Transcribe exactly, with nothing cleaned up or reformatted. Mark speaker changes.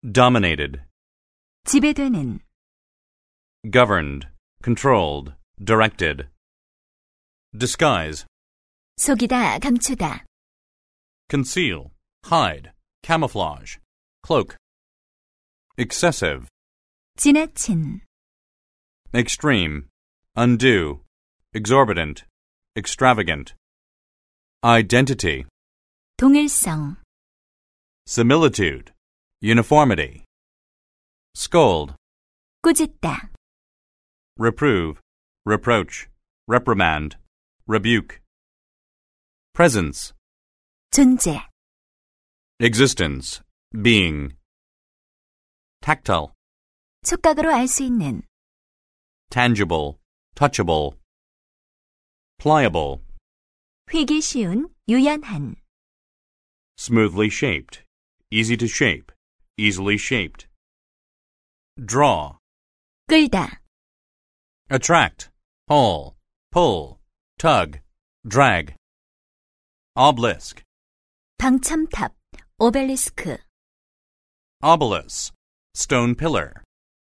Speaker 1: dominated,
Speaker 2: 지배되는,
Speaker 1: governed, controlled, directed. Disguise,
Speaker 2: 속이다, 감추다,
Speaker 1: conceal, hide, camouflage, cloak. Excessive,
Speaker 2: 지나친,
Speaker 1: extreme, undue, exorbitant, extravagant. Identity,
Speaker 2: 동일성,
Speaker 1: similitude, uniformity. Scold,
Speaker 2: 꾸짖다,
Speaker 1: reprove, reproach, reprimand, rebuke. Presence,
Speaker 2: 존재,
Speaker 1: existence, being. Tactile,
Speaker 2: 촉각으로 알 수 있는,
Speaker 1: tangible, touchable. Pliable,
Speaker 2: 휘기 쉬운, 유연한,
Speaker 1: smoothly shaped, easy to shape, easily shaped. Draw,
Speaker 2: 끌다,
Speaker 1: attract, haul, pull, tug, drag. Obelisk,
Speaker 2: 방첨탑, 오벨리스크,
Speaker 1: obelisk, stone pillar.